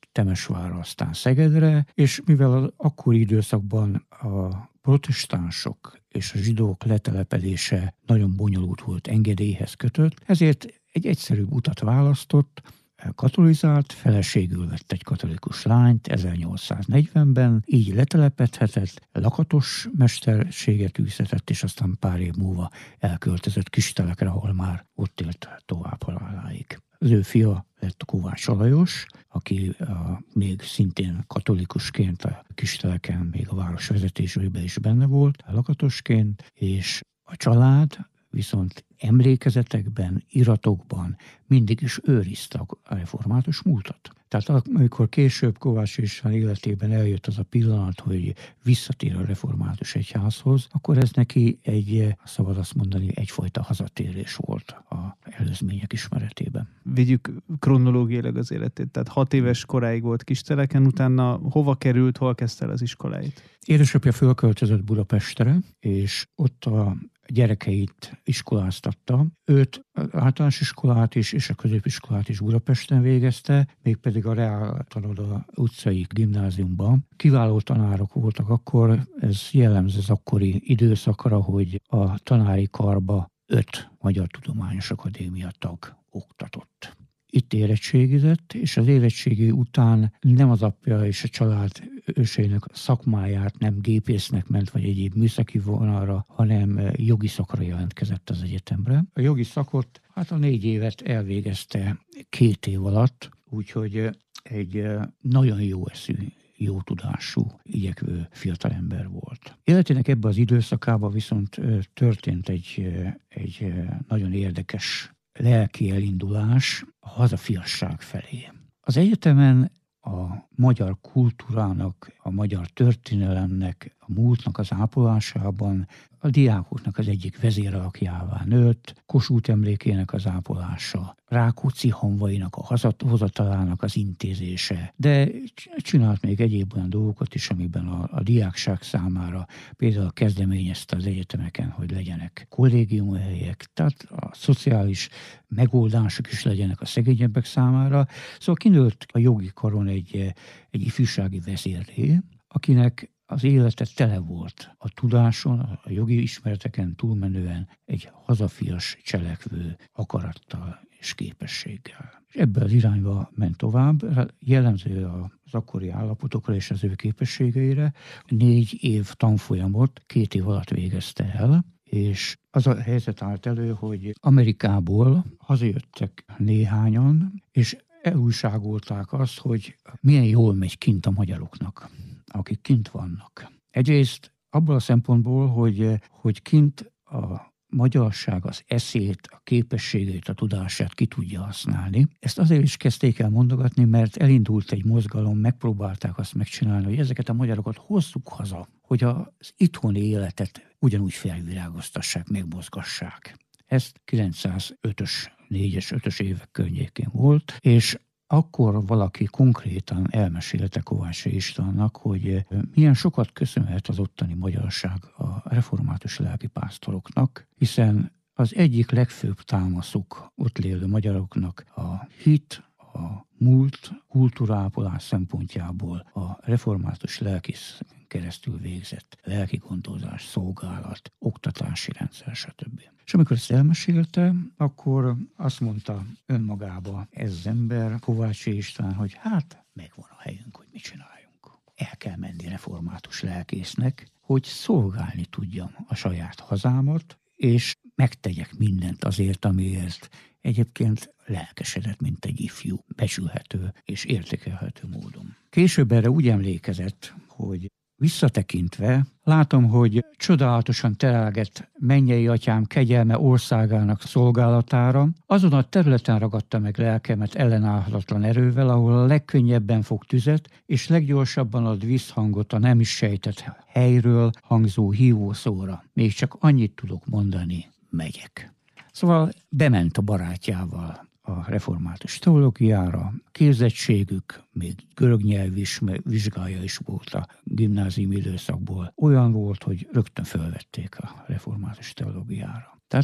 Temesvárra, aztán Szegedre, és mivel az akkori időszakban a protestánsok és a zsidók letelepedése nagyon bonyolult volt, engedélyhez kötött, ezért egy egyszerűbb utat választott, katolizált, feleségül vett egy katolikus lányt ezernyolcszáznegyvenben, így letelepedhetett, lakatos mesterséget űzhetett, és aztán pár év múlva elköltözött Kistelekre, ahol már ott élt tovább haláláig. Az ő fia lett Kovács Alajos, aki a, még szintén katolikusként a Kisteleken, még a város vezetésében is benne volt, lakatosként, és a család viszont emlékezetekben, iratokban mindig is őrizte a református múltat. Tehát amikor később Kovács István életében eljött az a pillanat, hogy visszatér a református egyházhoz, akkor ez neki egy, szabad azt mondani, egyfajta hazatérés volt az előzmények ismeretében. Vigyük kronológiailag az életét. Tehát hat éves koráig volt Kisteleken, utána hova került, hol kezdte el az iskoláit? Édesapja fölköltözött Budapestre, és ott a gyerekeit iskoláztatta. Őt az általános iskolát is, és a középiskolát is Budapesten végezte, mégpedig a Reál Tanoda utcai gimnáziumban. Kiváló tanárok voltak akkor, ez jellemző az akkori időszakra, hogy a tanári karba öt Magyar Tudományos Akadémia tag oktatott. Itt érettségizett, és az érettségi után nem az apja és a család őseinek szakmáját nem gépésznek ment, vagy egyéb műszaki vonalra, hanem jogi szakra jelentkezett az egyetemre. A jogi szakot hát a négy évet elvégezte két év alatt, úgyhogy egy nagyon jó eszű, jó tudású, igyekvő fiatalember volt. Életének ebben az időszakában viszont történt egy, egy nagyon érdekes lelki elindulás a hazafiasság felé. Az egyetemen a magyar kultúrának, a magyar történelemnek, a múltnak az ápolásában a diákoknak az egyik vezéralakjává nőtt, Kossuth emlékének az ápolása, Rákóczi hamvainak a hazahozatalának az intézése, de csinált még egyéb olyan dolgokat is, amiben a, a diákság számára például kezdeményezte az egyetemeken, hogy legyenek kollégiumhelyek, tehát a szociális megoldások is legyenek a szegényebbek számára. Szóval kinőtt a jogi karon egy, egy ifjúsági vezérré, akinek az élete tele volt a tudáson, a jogi ismereteken túlmenően egy hazafias cselekvő akarattal és képességgel. És ebben az irányba ment tovább, jellemző az akkori állapotokra és az ő képességeire. Négy év tanfolyamot két év alatt végezte el, és az a helyzet állt elő, hogy Amerikából hazajöttek néhányan, és elújságolták azt, hogy milyen jól megy kint a magyaroknak, akik kint vannak. Egyrészt abból a szempontból, hogy, hogy kint a magyarság az eszét, a képességeit, a tudását ki tudja használni. Ezt azért is kezdték el mondogatni, mert elindult egy mozgalom, megpróbálták azt megcsinálni, hogy ezeket a magyarokat hozzuk haza, hogy az itthoni életet ugyanúgy felvirágoztassák, megmozgassák. Ez kilencszázötös, négyes, ötös évek környékén volt, és akkor valaki konkrétan elmesélte Kovács Istvánnak, hogy milyen sokat köszönhet az ottani magyarság a református lelkipásztoroknak, hiszen az egyik legfőbb támaszuk ott lévő magyaroknak a hit, a múlt, kultúrápolás szempontjából a református lelkész keresztül végzett lelki gondozás, szolgálat, oktatási rendszer, stb. És amikor ezt elmesélte, akkor azt mondta önmagába ez az ember, Kovács István, hogy hát megvan a helyünk, hogy mit csináljunk. El kell menni református lelkésznek, hogy szolgálni tudjam a saját hazámat, és megtegyek mindent azért, amiért egyébként lelkesedett, mint egy ifjú, becsülhető és értékelhető módon. Később erre úgy emlékezett, hogy visszatekintve látom, hogy csodálatosan terelget mennyei atyám kegyelme országának szolgálatára, azon a területen ragadta meg lelkemet ellenállhatatlan erővel, ahol a legkönnyebben fog tüzet, és leggyorsabban ad visszhangot a nem is sejtett helyről hangzó hívószóra. Még csak annyit tudok mondani, megyek. Szóval bement a barátjával a református teológiára, képzettségük, még görög nyelv is, vizsgája is volt a gimnáziumi időszakból. Olyan volt, hogy rögtön felvették a református teológiára. Tehát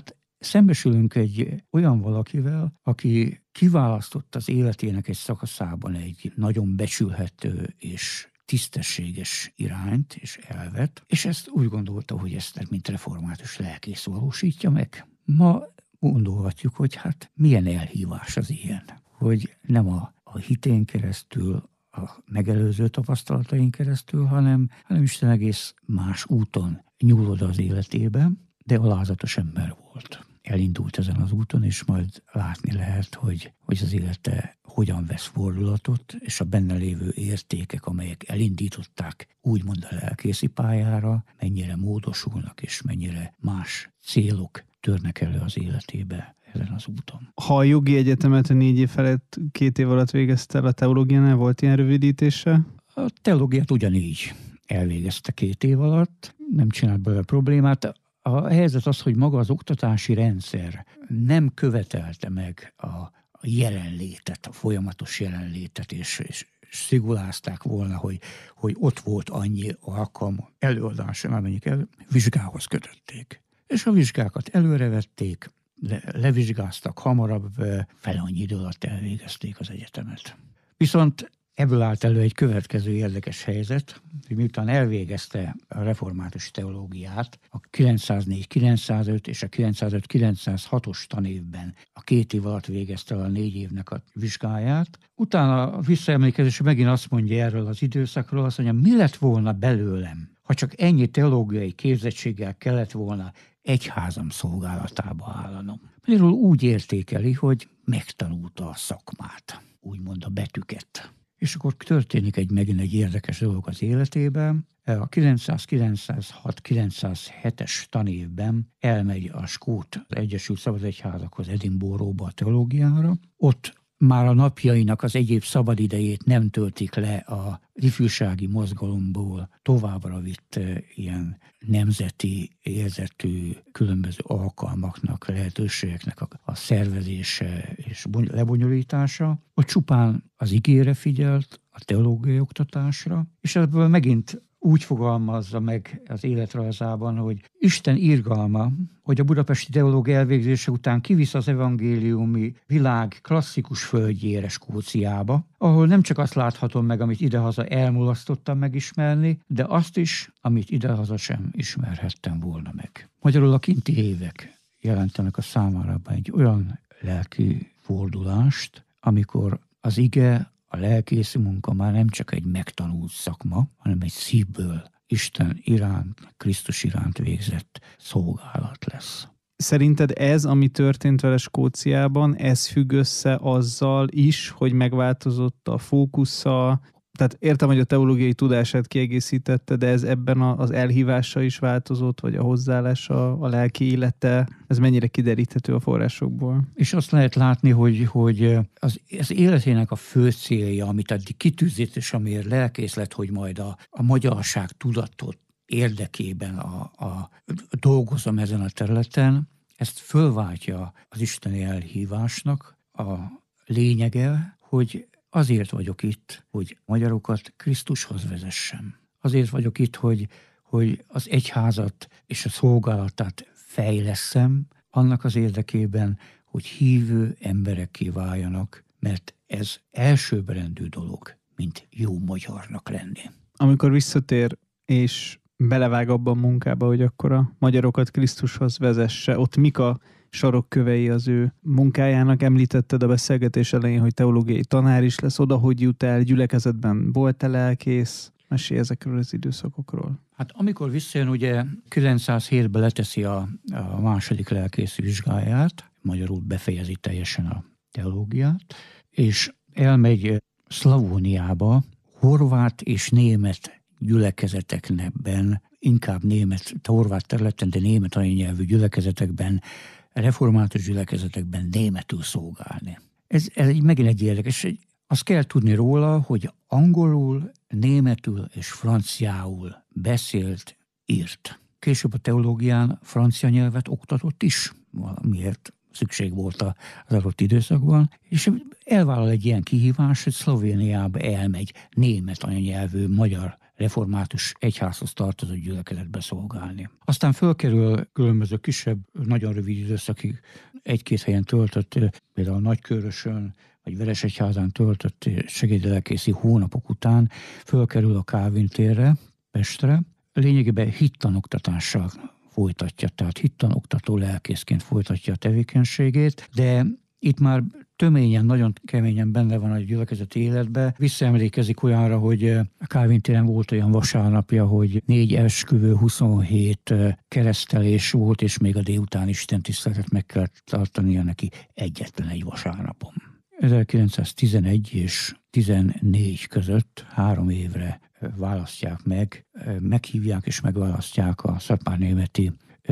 szembesülünk egy olyan valakivel, aki kiválasztott az életének egy szakaszában egy nagyon becsülhető és tisztességes irányt és elvet, és ezt úgy gondolta, hogy ezt mint református lelkész valósítja meg. Ma gondolhatjuk, hogy hát milyen elhívás az ilyen, hogy nem a, a hitén keresztül, a megelőző tapasztalataink keresztül, hanem, hanem Isten egész más úton nyúl oda az életébe, de alázatos ember volt. Elindult ezen az úton, és majd látni lehet, hogy, hogy az élete hogyan vesz fordulatot, és a benne lévő értékek, amelyek elindították úgymond a lelkészi pályára, mennyire módosulnak, és mennyire más célok törnek elő az életébe ezen az úton. Ha a jogi egyetemet a négy év felett két év alatt végezte el, a teológiánál volt ilyen rövidítése? A teológiát ugyanígy elvégezte két év alatt, nem csinált belőle problémát. A helyzet az, hogy maga az oktatási rendszer nem követelte meg a, a jelenlétet, a folyamatos jelenlétet, és, és szigulázták volna, hogy, hogy ott volt annyi alkalom előadáson, amennyik el, vizsgához kötötték. És a vizsgákat előrevették, le, levizsgáztak hamarabb, fel annyi idő alatt elvégezték az egyetemet. Viszont ebből állt elő egy következő érdekes helyzet, hogy miután elvégezte a református teológiát a kilencszáznégy kilencszázöt és a kilencszázöt kilencszázhatos tanévben a két év alatt végezte a négy évnek a vizsgáját. Utána a visszaemlékezés megint azt mondja erről az időszakról, azt mondja, mi lett volna belőlem, ha csak ennyi teológiai képzettséggel kellett volna egyházam szolgálatába állanom. Magyarul úgy értékeli, hogy megtanulta a szakmát, úgymond a betűket. És akkor történik egy megint egy érdekes dolog az életében. A kilencszázkilencvenhat kilencszázhetes tanévben elmegy a skót Egyesült Szabadegyházakhoz Edinburghba a teológiára. Ott már a napjainak az egyéb szabadidejét nem töltik le a ifjúsági mozgalomból továbbra vitt ilyen nemzeti érzetű különböző alkalmaknak, lehetőségeknek a, a szervezése és lebonyolítása. Ott csupán az igére figyelt, a teológiai oktatásra, és ebből megint úgy fogalmazza meg az életrajzában, hogy Isten irgalma, hogy a budapesti teológia elvégzése után kivisz az evangéliumi világ klasszikus földjére, Skóciába, ahol nem csak azt láthatom meg, amit idehaza elmulasztottam megismerni, de azt is, amit idehaza sem ismerhettem volna meg. Magyarul a kinti évek jelentenek a számára egy olyan lelki fordulást, amikor az ige, a lelkészi munka már nem csak egy megtanult szakma, hanem egy szívből Isten iránt, Krisztus iránt végzett szolgálat lesz. Szerinted ez, ami történt vele Skóciában, ez függ össze azzal is, hogy megváltozott a fókusza? Tehát értem, hogy a teológiai tudását kiegészítette, de ez ebben az elhívása is változott, vagy a hozzáállása, a lelki élete, ez mennyire kideríthető a forrásokból? És azt lehet látni, hogy, hogy az, az életének a fő célja, amit addig kitűzött, és amiért lelkész lett, hogy majd a, a magyarság tudatot érdekében a, a, dolgozom ezen a területen, ezt fölváltja az isteni elhívásnak a lényege, hogy azért vagyok itt, hogy magyarokat Krisztushoz vezessem. Azért vagyok itt, hogy, hogy az egyházat és a szolgálatát fejlesszem, annak az érdekében, hogy hívő emberekké váljanak, mert ez elsőbbrendű dolog, mint jó magyarnak lenni. Amikor visszatér és belevág abban a munkába, hogy akkor a magyarokat Krisztushoz vezesse, ott mik a sarokkövei az ő munkájának? Említetted a beszélgetés elején, hogy teológiai tanár is lesz, oda hogy jut el, gyülekezetben volt-e lelkész? Mesélj ezekről az időszakokról. Hát amikor visszajön, ugye kilencszázhétben leteszi a, a második lelkész vizsgáját, magyarul befejezi teljesen a teológiát, és elmegy Szlavóniába, horvát és német gyülekezetekben, inkább német, horvát területen, de német anyanyelvű gyülekezetekben, református gyülekezetekben németül szolgálni. Ez, ez megint egy érdekes. Azt kell tudni róla, hogy angolul, németül és franciául beszélt, írt. Később a teológián francia nyelvet oktatott is, valamiért szükség volt az adott időszakban, és elvállal egy ilyen kihívás, hogy Szlovéniába elmegy német anyanyelvű magyar református egyházhoz tartozó gyülekezetbe szolgálni. Aztán fölkerül különböző kisebb, nagyon rövid időszakig egy-két helyen töltött, például Nagykőrösön, vagy Veresegyházán töltött segédelelkészi hónapok után fölkerül a Kálvin térre, Pestre. Lényegében hittanoktatással folytatja, tehát hittanoktató lelkészként folytatja a tevékenységét, de itt már töményen, nagyon keményen benne van a gyülekezeti életbe. Visszaemlékezik olyanra, hogy a Kálvin téren volt olyan vasárnapja, hogy négy esküvő, huszonhét keresztelés volt, és még a délután istentiszteletet meg kellett tartania neki egyetlen egy vasárnapon. ezerkilencszáztizenegy és tizennégy között három évre választják meg, meghívják és megválasztják a szatmárnémeti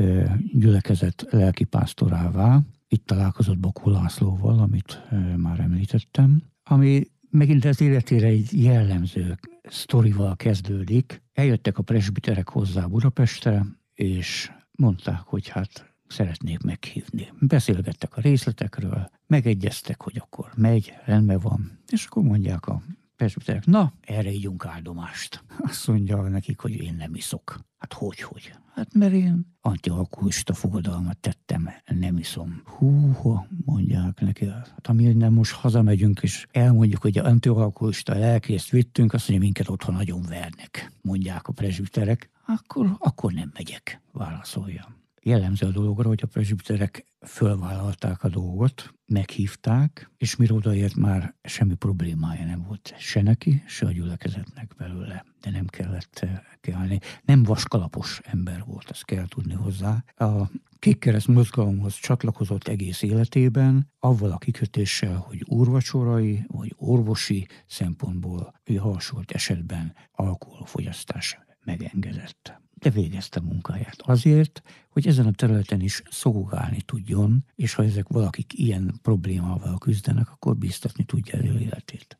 gyülekezet lelkipásztorává. Itt találkozott Bakó Lászlóval, amit már említettem, ami megint az életére egy jellemző sztorival kezdődik. Eljöttek a presbiterek hozzá Budapestre, és mondták, hogy hát szeretnék meghívni. Beszélgettek a részletekről, megegyeztek, hogy akkor megy, rendben van, és akkor mondják a presbiterek, na, erre ígyunk áldomást. Azt mondja nekik, hogy én nem iszok. Hát hogy-hogy? Hát mert én antialkoholista fogadalmat tettem, nem iszom. Húha, mondják neki. Hát amilyen most hazamegyünk, és elmondjuk, hogy antialkoholista lelkészt vittünk, azt mondja, minket otthon nagyon vernek, mondják a presbiterek. Akkor, akkor nem megyek, válaszolja. Jellemző a dologra, hogy a presbiterek fölvállalták a dolgot, meghívták, és mire odaért már semmi problémája nem volt se neki, se a gyülekezetnek belőle, de nem kellett kiállni. Nem vaskalapos ember volt, ezt kell tudni hozzá. A Kékkereszt mozgalomhoz csatlakozott egész életében, avval a kikötéssel, hogy úrvacsorai vagy orvosi szempontból javasolt esetben alkoholfogyasztás megengedett. De végezte munkáját azért, hogy ezen a területen is szolgálni tudjon, és ha ezek valakik ilyen problémával küzdenek, akkor bíztatni tudja elő életét.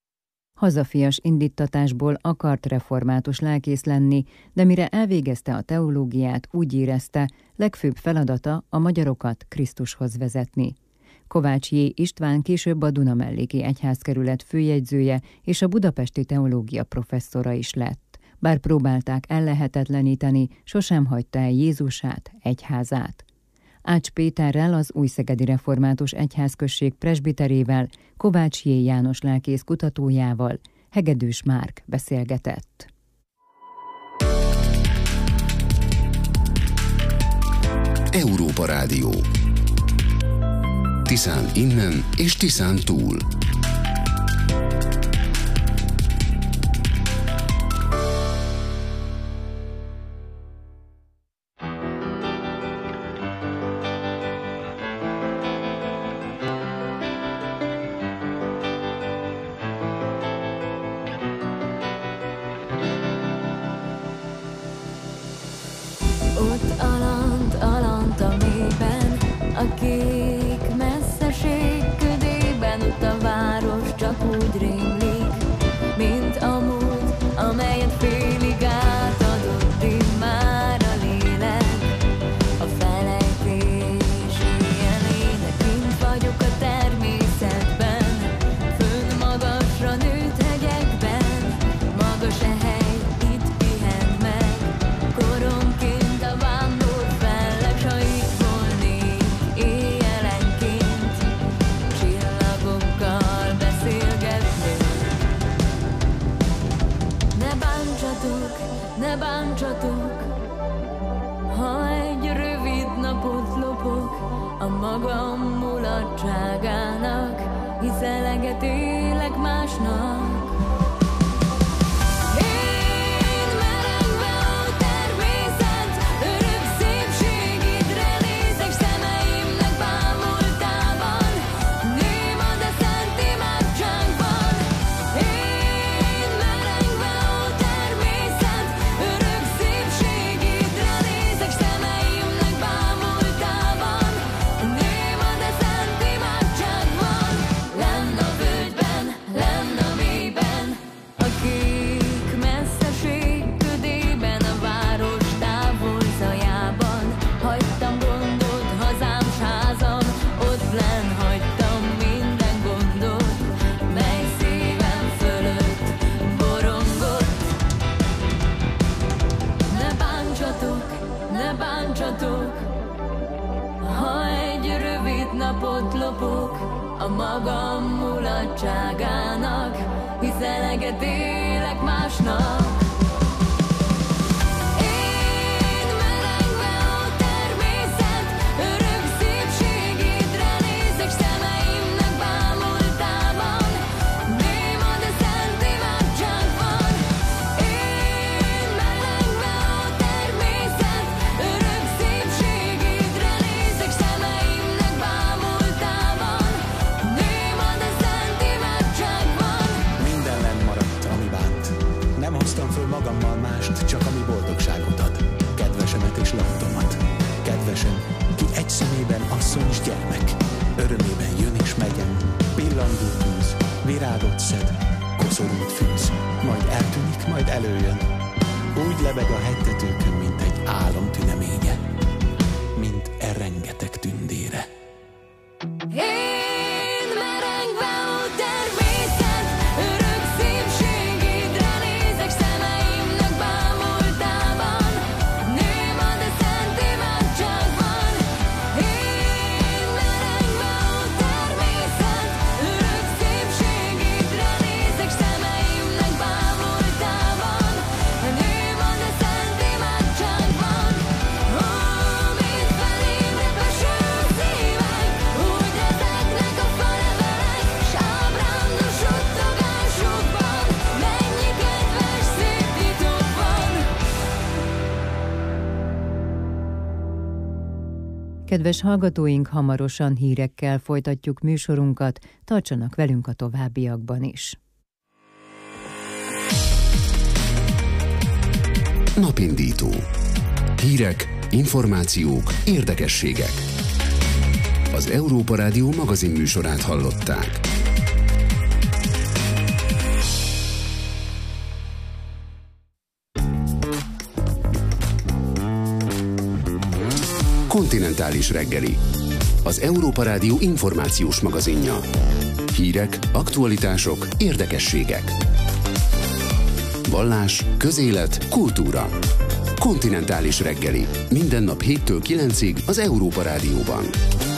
Hazafias indítatásból akart református lelkész lenni, de mire elvégezte a teológiát, úgy érezte, legfőbb feladata a magyarokat Krisztushoz vezetni. Kovács J. István később a Dunamelléki Egyházkerület főjegyzője és a budapesti teológia professzora is lett. Bár próbálták ellehetetleníteni, sosem hagyta el Jézusát, egyházát. Ács Péterrel, az Újszegedi Református Egyházközség presbiterével, Kovács J. János lelkész kutatójával Hegedűs Márk beszélgetett. Európa Rádió. Tiszán innen és Tiszán túl. Ott alant, alant a mélyben, a kék messzeség ködében, ott a város csak úgy rémlik, mint a múlt, amelyet félig átadott immár a lélek. A felejtés ilyen ének, kint vagyok a természetben, fönn magasra nőtt hegyekben, magas e hely, itt pihen meg, koronként. Ne bántsatok, ha egy rövid napot lopok a magam mulatságának, hisz eleget élek másnak. Lenn a völgyben, lenn a mély. a magam mulatságának, hisz eleget élek másnak. Magammal mást, csak ami boldogságot ad. Kedvesemet és laktomat. Kedvesem, ki egy szemében asszony és gyermek. Örömében jön és megyen. Pillandó tűz, virágot szed, koszorút fűz. Majd eltűnik, majd előjön. Úgy lebeg a hegytetőkön, mint egy álom tüneménye. Mint e rengeteg tündére. Én merengve ó természet, örök szépségedre nézek szemeimnek bámultában. Nőm ad a szent imádságban. Én merengve ó természet, örök szépségedre nézek szemeimnek bámultában. Nőm ad a szent imádságban. Ó, mint felém repeső szívek, úgy ezeknek a falevelek, s ábrándos suttogásukban mennyi kedves szép titok van. Kedves hallgatóink, hamarosan hírekkel folytatjuk műsorunkat, tartsanak velünk a továbbiakban is. Napindító. Hírek, információk, érdekességek. Az Európa Rádió magazin műsorát hallották. Kontinentális reggeli. Az Európa Rádió információs magazinja. Hírek, aktualitások, érdekességek. Vallás, közélet, kultúra. Kontinentális reggeli. Minden nap héttől kilencig az Európa Rádióban.